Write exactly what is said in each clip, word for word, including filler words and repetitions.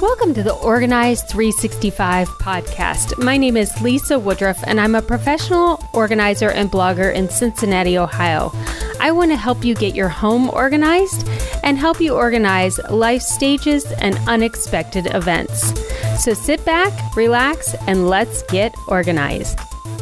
Welcome to the Organize three sixty-five podcast. My name is Lisa Woodruff, and I'm a professional organizer and blogger in Cincinnati, Ohio. I want to help you get your home organized and help you organize life stages and unexpected events. So sit back, relax, and let's get organized.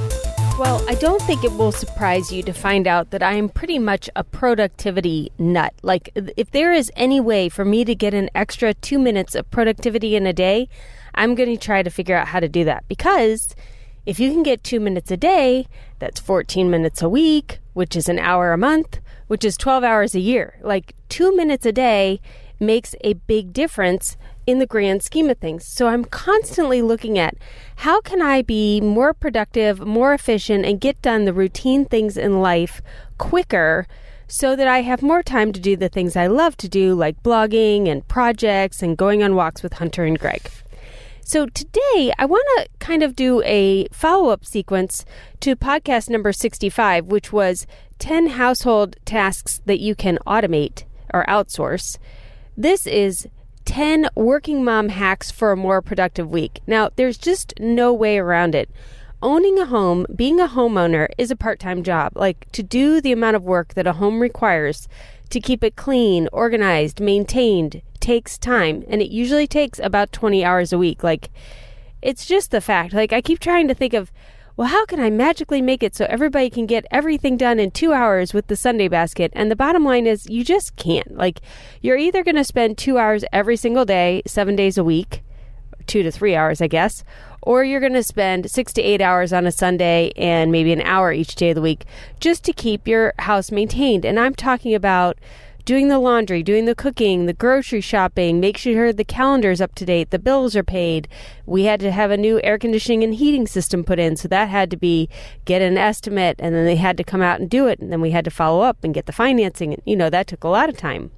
Well, I don't think it will surprise you to find out that I am pretty much a productivity nut. Like, if there is any way for me to get an extra two minutes of productivity in a day, I'm going to try to figure out how to do that. Because if you can get two minutes a day, that's fourteen minutes a week, which is an hour a month, which is twelve hours a year. Like, two minutes a day makes a big difference in the grand scheme of things. So I'm constantly looking at how can I be more productive, more efficient, and get done the routine things in life quicker so that I have more time to do the things I love to do, like blogging and projects and going on walks with Hunter and Greg. So today I want to kind of do a follow-up sequence to podcast number sixty-five, which was ten household tasks that you can automate or outsource. This is ten working mom hacks for a more productive week. Now, there's just no way around it. Owning a home, being a homeowner, is a part-time job. Like, to do the amount of work that a home requires to keep it clean, organized, maintained, takes time. And it usually takes about twenty hours a week. Like, it's just the fact. Like, I keep trying to think of, well, how can I magically make it so everybody can get everything done in two hours with the Sunday basket? And the bottom line is you just can't. Like, you're either going to spend two hours every single day, seven days a week, two to three hours, I guess, or you're going to spend six to eight hours on a Sunday and maybe an hour each day of the week just to keep your house maintained. And I'm talking about doing the laundry, doing the cooking, the grocery shopping, make sure the calendar's up to date, the bills are paid. We had to have a new air conditioning and heating system put in, so that had to be get an estimate, and then they had to come out and do it, and then we had to follow up and get the financing. You know, that took a lot of time.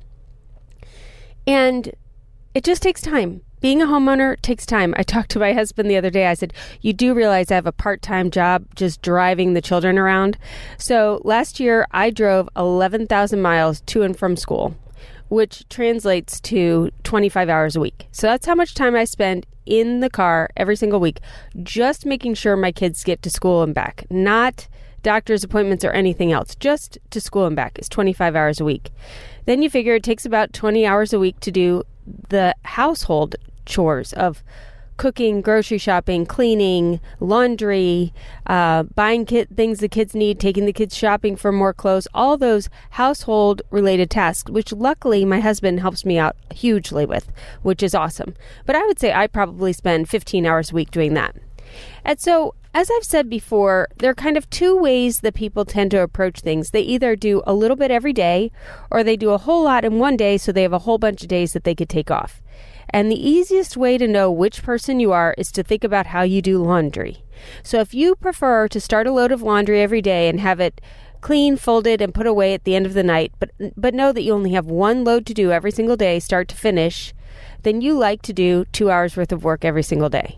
And it just takes time. Being a homeowner takes time. I talked to my husband the other day. I said, you do realize I have a part-time job just driving the children around. So last year I drove eleven thousand miles to and from school, which translates to twenty-five hours a week. So that's how much time I spend in the car every single week, just making sure my kids get to school and back, not doctor's appointments or anything else, just to school and back is twenty-five hours a week. Then you figure it takes about twenty hours a week to do the household chores of cooking, grocery shopping, cleaning, laundry, uh, buying kid things the kids need, taking the kids shopping for more clothes, all those household related tasks, which luckily my husband helps me out hugely with, which is awesome. But I would say I probably spend fifteen hours a week doing that. And so, as I've said before, there are kind of two ways that people tend to approach things. They either do a little bit every day, or they do a whole lot in one day, so they have a whole bunch of days that they could take off. And the easiest way to know which person you are is to think about how you do laundry. So if you prefer to start a load of laundry every day and have it clean, folded, and put away at the end of the night, but but know that you only have one load to do every single day, start to finish, then you like to do two hours worth of work every single day.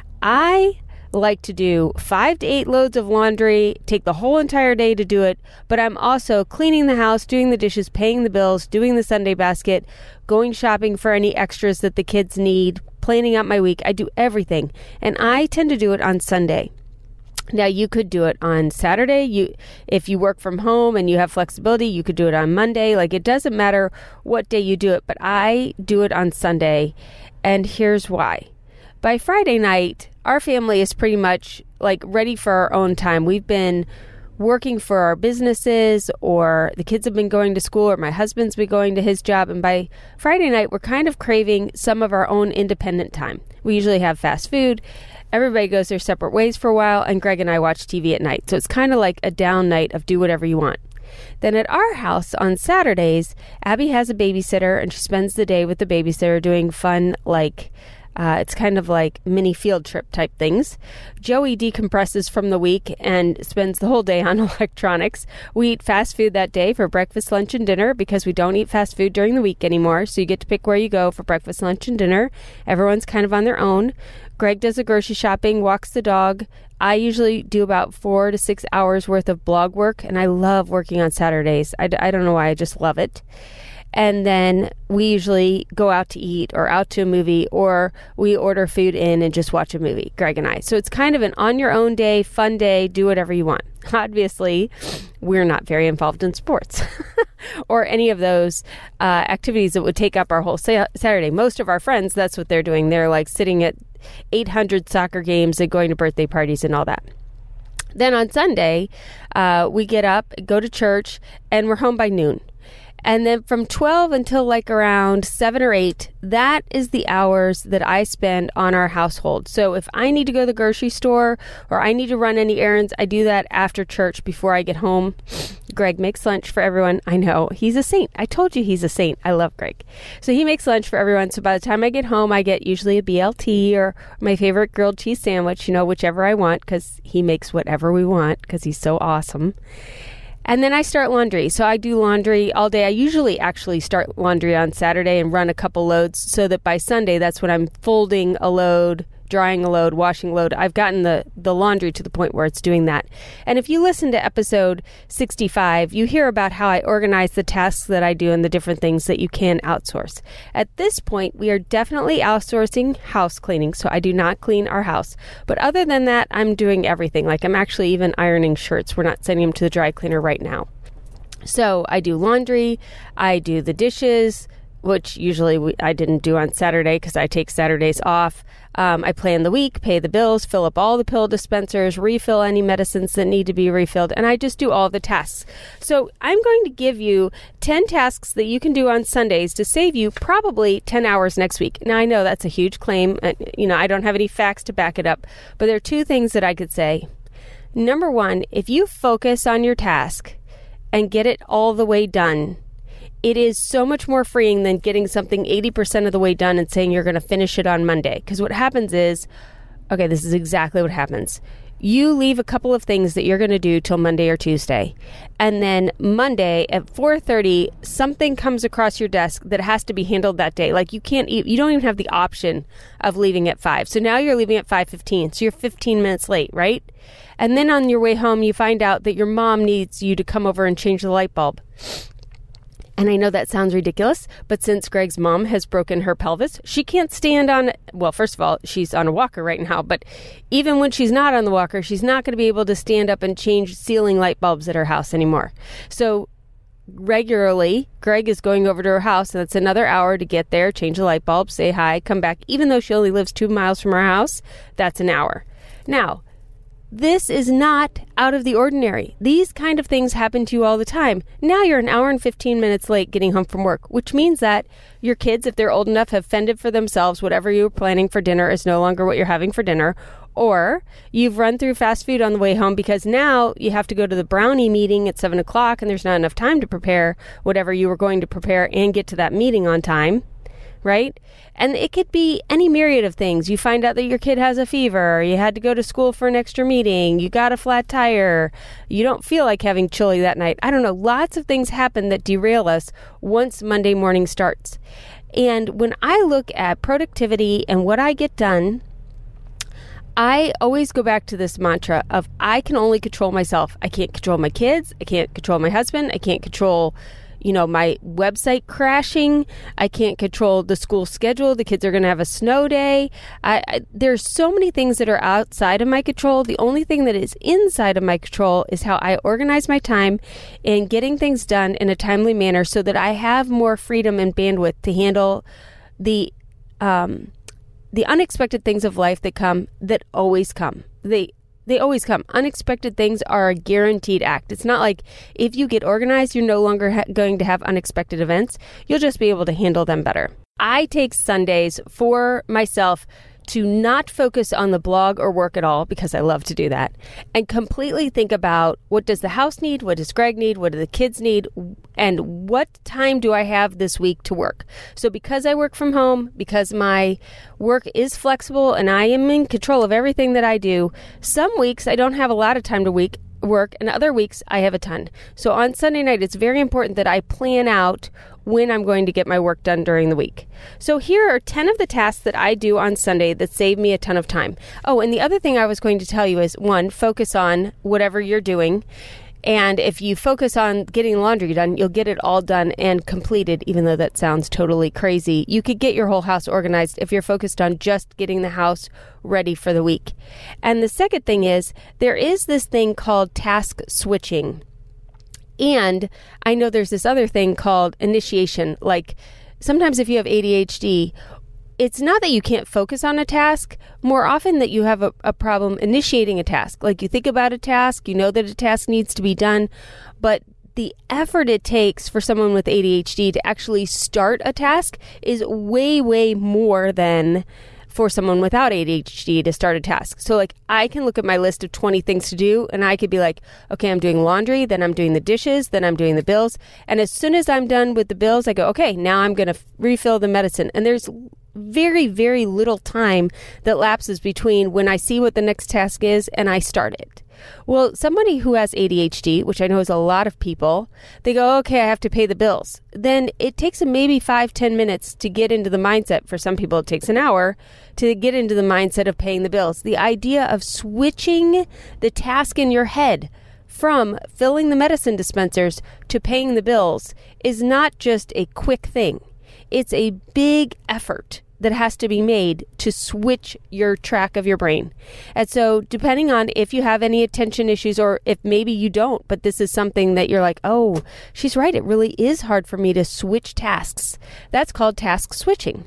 I like to do five to eight loads of laundry, take the whole entire day to do it, but I'm also cleaning the house, doing the dishes, paying the bills, doing the Sunday basket, going shopping for any extras that the kids need, planning out my week. I do everything, and I tend to do it on Sunday. Now, you could do it on Saturday. You, if you work from home and you have flexibility, you could do it on Monday. Like, it doesn't matter what day you do it, but I do it on Sunday, and here's why. By Friday night, our family is pretty much like ready for our own time. We've been working for our businesses, or the kids have been going to school, or my husband's been going to his job. And by Friday night, we're kind of craving some of our own independent time. We usually have fast food. Everybody goes their separate ways for a while, and Greg and I watch T V at night. So it's kind of like a down night of do whatever you want. Then at our house on Saturdays, Abby has a babysitter, and she spends the day with the babysitter doing fun, like, Uh, it's kind of like mini field trip type things. Joey decompresses from the week and spends the whole day on electronics. We eat fast food that day for breakfast, lunch, and dinner because we don't eat fast food during the week anymore. So you get to pick where you go for breakfast, lunch, and dinner. Everyone's kind of on their own. Greg does the grocery shopping, walks the dog. I usually do about four to six hours worth of blog work, and I love working on Saturdays. I, I don't know why, I just love it. And then we usually go out to eat or out to a movie, or we order food in and just watch a movie, Greg and I. So it's kind of an on your own day, fun day, do whatever you want. Obviously, we're not very involved in sports or any of those uh, activities that would take up our whole sa- Saturday. Most of our friends, that's what they're doing. They're like sitting at eight hundred soccer games and going to birthday parties and all that. Then on Sunday, uh, we get up, go to church, and we're home by noon. And then from twelve until like around seven or eight, that is the hours that I spend on our household. So if I need to go to the grocery store or I need to run any errands, I do that after church before I get home. Greg makes lunch for everyone. I know, he's a saint. I told you he's a saint. I love Greg. So he makes lunch for everyone. So by the time I get home, I get usually a B L T or my favorite grilled cheese sandwich, you know, whichever I want, because he makes whatever we want because he's so awesome. And then I start laundry. So I do laundry all day. I usually actually start laundry on Saturday and run a couple loads so that by Sunday, that's when I'm folding a load, drying a load, washing a load. I've gotten the, the laundry to the point where it's doing that. And if you listen to episode sixty-five, you hear about how I organize the tasks that I do and the different things that you can outsource. At this point, we are definitely outsourcing house cleaning. So I do not clean our house. But other than that, I'm doing everything. Like I'm actually even ironing shirts. We're not sending them to the dry cleaner right now. So I do laundry. I do the dishes, which usually we, I didn't do on Saturday because I take Saturdays off. Um, I plan the week, pay the bills, fill up all the pill dispensers, refill any medicines that need to be refilled, and I just do all the tasks. So I'm going to give you ten tasks that you can do on Sundays to save you probably ten hours next week. Now, I know that's a huge claim. You know, I don't have any facts to back it up, but there are two things that I could say. Number one, if you focus on your task and get it all the way done, it is so much more freeing than getting something eighty percent of the way done and saying you're going to finish it on Monday. Because what happens is, okay, this is exactly what happens. You leave a couple of things that you're going to do till Monday or Tuesday. And then Monday at four thirty, something comes across your desk that has to be handled that day. Like you can't, e- you don't even have the option of leaving at five. So now you're leaving at five fifteen. So you're fifteen minutes late, right? And then on your way home, you find out that your mom needs you to come over and change the light bulb. And I know that sounds ridiculous, but since Greg's mom has broken her pelvis, she can't stand on, well, first of all, she's on a walker right now, but even when she's not on the walker, she's not going to be able to stand up and change ceiling light bulbs at her house anymore. So regularly, Greg is going over to her house, and that's another hour to get there, change the light bulb, say hi, come back. Even though she only lives two miles from her house, that's an hour. Now, this is not out of the ordinary. These kind of things happen to you all the time. Now you're an hour and fifteen minutes late getting home from work, which means that your kids, if they're old enough, have fended for themselves. Whatever you were planning for dinner is no longer what you're having for dinner. Or you've run through fast food on the way home because now you have to go to the brownie meeting at seven o'clock and there's not enough time to prepare whatever you were going to prepare and get to that meeting on time. Right? And it could be any myriad of things. You find out that your kid has a fever, you had to go to school for an extra meeting, you got a flat tire, you don't feel like having chili that night. I don't know. Lots of things happen that derail us once Monday morning starts. And when I look at productivity and what I get done, I always go back to this mantra of I can only control myself. I can't control my kids. I can't control my husband. I can't control you know, my website crashing. I can't control the school schedule. The kids are going to have a snow day. I, I, there's so many things that are outside of my control. The only thing that is inside of my control is how I organize my time and getting things done in a timely manner so that I have more freedom and bandwidth to handle the um, the unexpected things of life that come, that always come. They They always come. Unexpected things are a guaranteed act. It's not like if you get organized, you're no longer ha- going to have unexpected events. You'll just be able to handle them better. I take Sundays for myself to not focus on the blog or work at all, because I love to do that, and completely think about what does the house need, what does Greg need, what do the kids need, and what time do I have this week to work. So because I work from home, because my work is flexible and I am in control of everything that I do, some weeks I don't have a lot of time to week work, and other weeks I have a ton. So on Sunday night, it's very important that I plan out when I'm going to get my work done during the week. So here are ten of the tasks that I do on Sunday that save me a ton of time. Oh, and the other thing I was going to tell you is, one, focus on whatever you're doing. And if you focus on getting laundry done, you'll get it all done and completed, even though that sounds totally crazy. You could get your whole house organized if you're focused on just getting the house ready for the week. And the second thing is, there is this thing called task switching. And I know there's this other thing called initiation. Like sometimes if you have A D H D, it's not that you can't focus on a task, more often that you have a, a problem initiating a task. Like you think about a task, you know that a task needs to be done, but the effort it takes for someone with A D H D to actually start a task is way, way more than for someone without A D H D to start a task. So like I can look at my list of twenty things to do and I could be like, okay, I'm doing laundry, then I'm doing the dishes, then I'm doing the bills. And as soon as I'm done with the bills, I go, okay, now I'm going to f- refill the medicine. And there's very, very little time that lapses between when I see what the next task is and I start it. Well, somebody who has A D H D, which I know is a lot of people, they go, okay, I have to pay the bills. Then it takes them maybe five, ten minutes to get into the mindset. For some people, it takes an hour to get into the mindset of paying the bills. The idea of switching the task in your head from filling the medicine dispensers to paying the bills is not just a quick thing. It's a big effort that has to be made to switch your track of your brain. And so depending on if you have any attention issues or if maybe you don't, but this is something that you're like, oh, she's right. It really is hard for me to switch tasks. That's called task switching.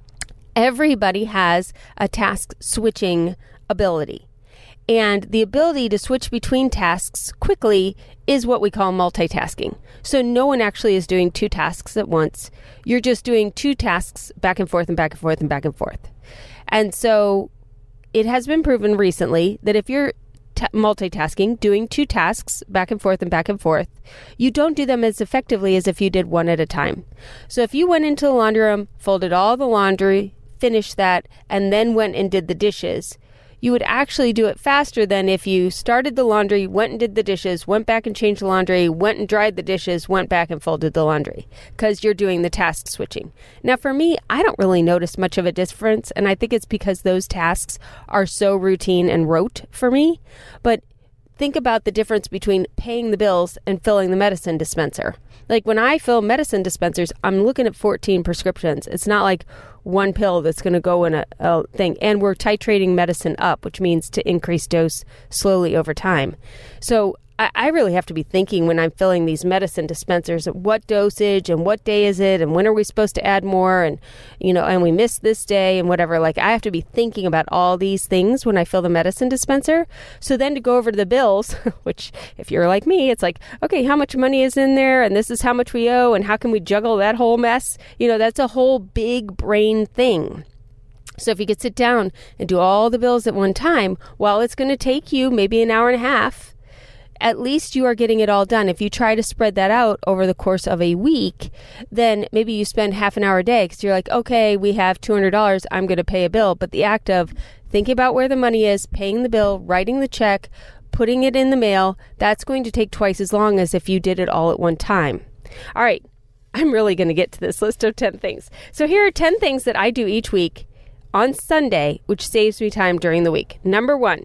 Everybody has a task switching ability. And the ability to switch between tasks quickly is what we call multitasking. So no one actually is doing two tasks at once. You're just doing two tasks back and forth and back and forth and back and forth. And so it has been proven recently that if you're t- multitasking, doing two tasks back and forth and back and forth, you don't do them as effectively as if you did one at a time. So if you went into the laundry room, folded all the laundry, finished that, and then went and did the dishes, you would actually do it faster than if you started the laundry, went and did the dishes, went back and changed the laundry, went and dried the dishes, went back and folded the laundry, because you're doing the task switching. Now, for me, I don't really notice much of a difference, and I think it's because those tasks are so routine and rote for me. But think about the difference between paying the bills and filling the medicine dispenser. Like when I fill medicine dispensers, I'm looking at fourteen prescriptions. It's not like one pill that's going to go in a, a thing. And we're titrating medicine up, which means to increase dose slowly over time. So I, I really have to be thinking when I'm filling these medicine dispensers, what dosage and what day is it and when are we supposed to add more and, you know, and we missed this day and whatever. Like I have to be thinking about all these things when I fill the medicine dispenser. So then to go over to the bills, which if you're like me, it's like, okay, how much money is in there? And this is how much we owe. And how can we juggle that whole mess? You know, that's a whole big brain thing. So if you could sit down and do all the bills at one time, while it's going to take you maybe an hour and a half, at least you are getting it all done. If you try to spread that out over the course of a week, then maybe you spend half an hour a day because you're like, okay, we have two hundred dollars, I'm going to pay a bill. But the act of thinking about where the money is, paying the bill, writing the check, putting it in the mail, that's going to take twice as long as if you did it all at one time. All right, I'm really going to get to this list of ten things. So here are ten things that I do each week on Sunday, which saves me time during the week. Number one,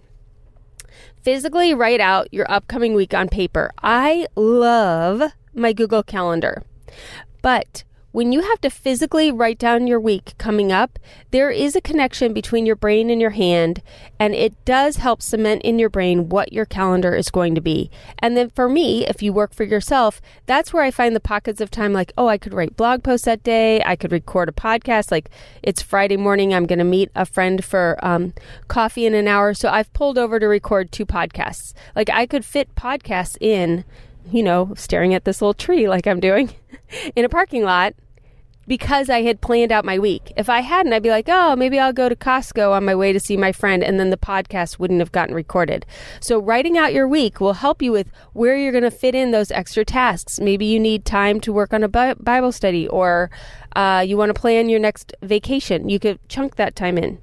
physically write out your upcoming week on paper. I love my Google Calendar, but when you have to physically write down your week coming up, there is a connection between your brain and your hand, and it does help cement in your brain what your calendar is going to be. And then for me, if you work for yourself, that's where I find the pockets of time like, oh, I could write blog posts that day. I could record a podcast. Like it's Friday morning. I'm going to meet a friend for um, coffee in an hour. So I've pulled over to record two podcasts. Like I could fit podcasts in, you know, staring at this little tree like I'm doing in a parking lot, because I had planned out my week. If I hadn't, I'd be like, oh, maybe I'll go to Costco on my way to see my friend, and then the podcast wouldn't have gotten recorded. So writing out your week will help you with where you're going to fit in those extra tasks. Maybe you need time to work on a Bible study, or uh, you want to plan your next vacation. You could chunk that time in.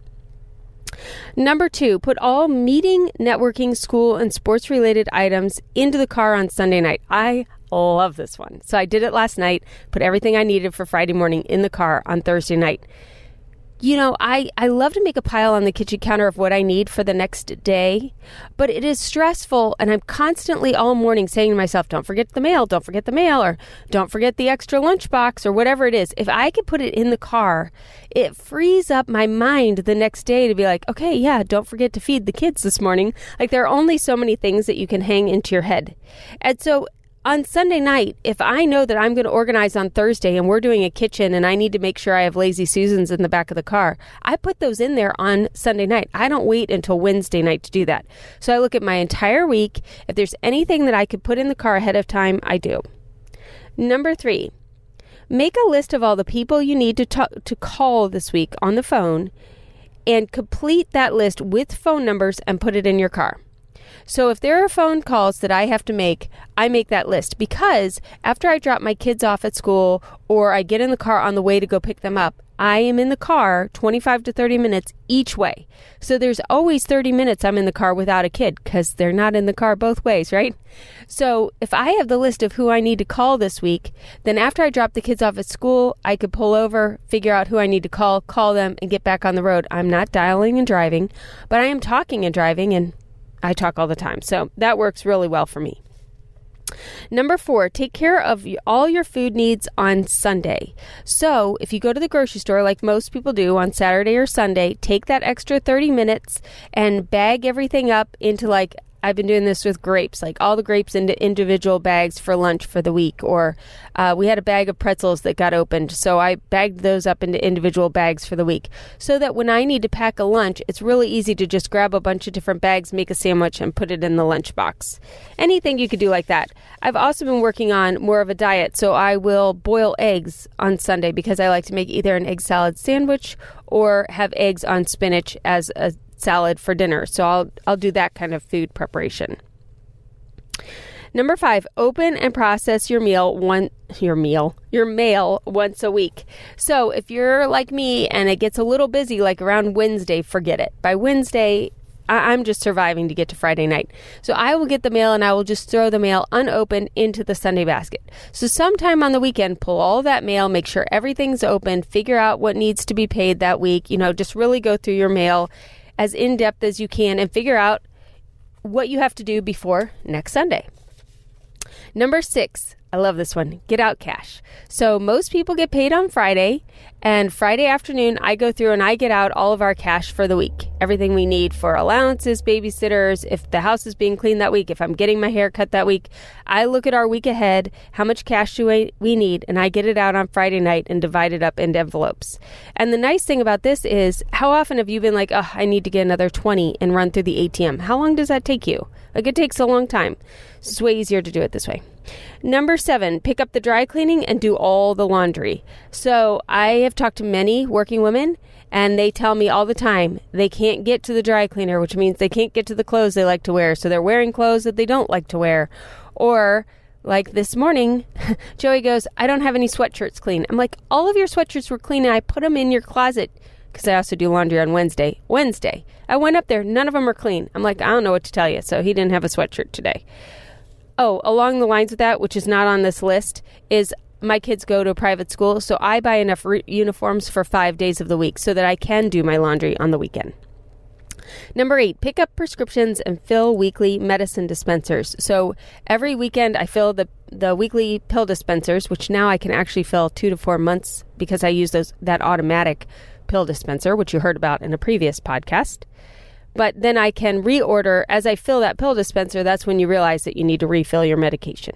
Number two, put all meeting, networking, school, and sports-related items into the car on Sunday night. I love this one. So I did it last night, put everything I needed for Friday morning in the car on Thursday night. You know, I, I love to make a pile on the kitchen counter of what I need for the next day, but it is stressful, and I'm constantly all morning saying to myself, don't forget the mail, don't forget the mail, or don't forget the extra lunchbox, or whatever it is. If I could put it in the car, it frees up my mind the next day to be like, okay, yeah, don't forget to feed the kids this morning. Like, there are only so many things that you can hang into your head. And so on Sunday night, if I know that I'm going to organize on Thursday and we're doing a kitchen and I need to make sure I have Lazy Susans in the back of the car, I put those in there on Sunday night. I don't wait until Wednesday night to do that. So I look at my entire week. If there's anything that I could put in the car ahead of time, I do. Number three, make a list of all the people you need to talk, to call this week on the phone, and complete that list with phone numbers and put it in your car. So if there are phone calls that I have to make, I make that list, because after I drop my kids off at school or I get in the car on the way to go pick them up, I am in the car twenty-five to thirty minutes each way. So there's always thirty minutes I'm in the car without a kid, because they're not in the car both ways, right? So if I have the list of who I need to call this week, then after I drop the kids off at school, I could pull over, figure out who I need to call, call them, and get back on the road. I'm not dialing and driving, but I am talking and driving, and I talk all the time. So that works really well for me. Number four, take care of all your food needs on Sunday. So if you go to the grocery store, like most people do on Saturday or Sunday, take that extra thirty minutes and bag everything up into, like, I've been doing this with grapes, like all the grapes into individual bags for lunch for the week. Or uh, we had a bag of pretzels that got opened, so I bagged those up into individual bags for the week, so that when I need to pack a lunch, it's really easy to just grab a bunch of different bags, make a sandwich, and put it in the lunchbox. Anything you could do like that. I've also been working on more of a diet, so I will boil eggs on Sunday, because I like to make either an egg salad sandwich or have eggs on spinach as a salad for dinner. So I'll I'll do that kind of food preparation. Number five, open and process your meal one your meal your mail once a week. So if you're like me and it gets a little busy, like around Wednesday, forget it. By Wednesday, I- I'm just surviving to get to Friday night. So I will get the mail and I will just throw the mail unopened into the Sunday basket. So sometime on the weekend, pull all that mail, make sure everything's open, figure out what needs to be paid that week. You know, just really go through your mail as in-depth as you can and figure out what you have to do before next Sunday. Number six, I love this one, get out cash. So most people get paid on Friday, and Friday afternoon I go through and I get out all of our cash for the week. Everything we need for allowances, babysitters, if the house is being cleaned that week, if I'm getting my hair cut that week, I look at our week ahead, how much cash do we, we need, and I get it out on Friday night and divide it up into envelopes. And the nice thing about this is, how often have you been like, oh, I need to get another twenty and run through the A T M? How long does that take you? Like, it takes a long time. It's way easier to do it this way. Number seven, pick up the dry cleaning and do all the laundry. So I have talked to many working women, and they tell me all the time they can't get to the dry cleaner, which means they can't get to the clothes they like to wear. So they're wearing clothes that they don't like to wear. Or like this morning, Joey goes, I don't have any sweatshirts clean. I'm like, all of your sweatshirts were clean and I put them in your closet, because I also do laundry on Wednesday. Wednesday. I went up there. None of them are clean. I'm like, I don't know what to tell you. So he didn't have a sweatshirt today. Oh, along the lines of that, which is not on this list, is my kids go to a private school. So I buy enough re- uniforms for five days of the week so that I can do my laundry on the weekend. Number eight, pick up prescriptions and fill weekly medicine dispensers. So every weekend I fill the, the weekly pill dispensers, which now I can actually fill two to four months because I use those that automatic pill dispenser, which you heard about in a previous podcast. But then I can reorder as I fill that pill dispenser. That's when you realize that you need to refill your medication.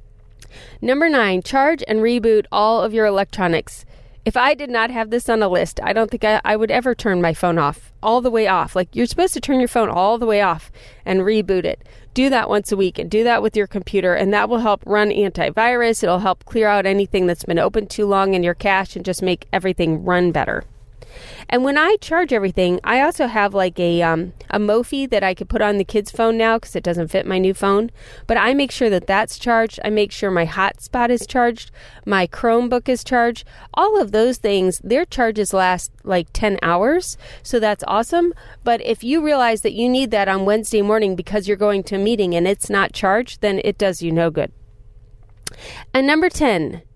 Number nine, charge and reboot all of your electronics. If I did not have this on a list, I don't think I, I would ever turn my phone off, all the way off. Like, you're supposed to turn your phone all the way off and reboot it. Do that once a week and do that with your computer, and that will help run antivirus. It'll help clear out anything that's been open too long in your cache and just make everything run better. And when I charge everything, I also have like a um, a Mophie that I could put on the kid's phone now because it doesn't fit my new phone. But I make sure that that's charged. I make sure my hotspot is charged. My Chromebook is charged. All of those things, their charges last like ten hours. So that's awesome. But if you realize that you need that on Wednesday morning because you're going to a meeting and it's not charged, then it does you no good. And number ten,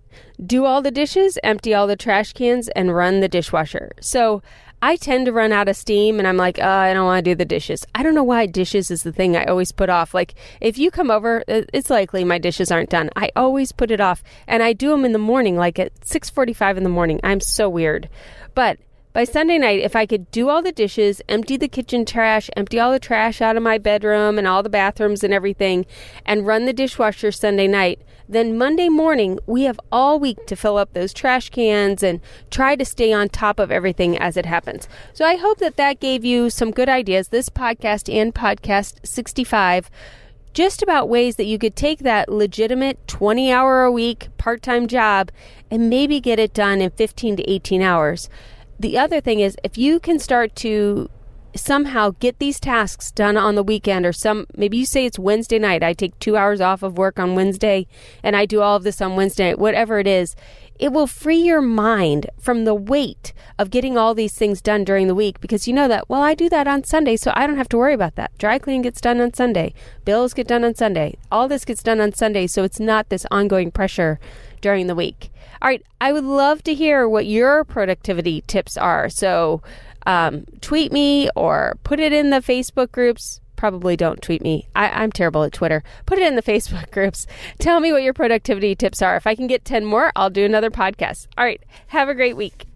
do all the dishes, empty all the trash cans, and run the dishwasher. So I tend to run out of steam and I'm like, oh, I don't want to do the dishes. I don't know why dishes is the thing I always put off. Like if you come over, it's likely my dishes aren't done. I always put it off and I do them in the morning, like at six forty-five in the morning. I'm so weird. But by Sunday night, if I could do all the dishes, empty the kitchen trash, empty all the trash out of my bedroom and all the bathrooms and everything, and run the dishwasher Sunday night, then Monday morning, we have all week to fill up those trash cans and try to stay on top of everything as it happens. So I hope that that gave you some good ideas, this podcast and podcast sixty-five, just about ways that you could take that legitimate twenty hour a week part-time job and maybe get it done in fifteen to eighteen hours. The other thing is, if you can start to somehow get these tasks done on the weekend, or some, maybe you say it's Wednesday night, I take two hours off of work on Wednesday and I do all of this on Wednesday night, whatever it is, it will free your mind from the weight of getting all these things done during the week, because you know that, well, I do that on Sunday, so I don't have to worry about that. Dry cleaning gets done on Sunday. Bills get done on Sunday. All this gets done on Sunday, so it's not this ongoing pressure during the week. All right, I would love to hear what your productivity tips are. So um, tweet me or put it in the Facebook groups. Probably don't tweet me. I, I'm terrible at Twitter. Put it in the Facebook groups. Tell me what your productivity tips are. If I can get ten more, I'll do another podcast. All right, have a great week.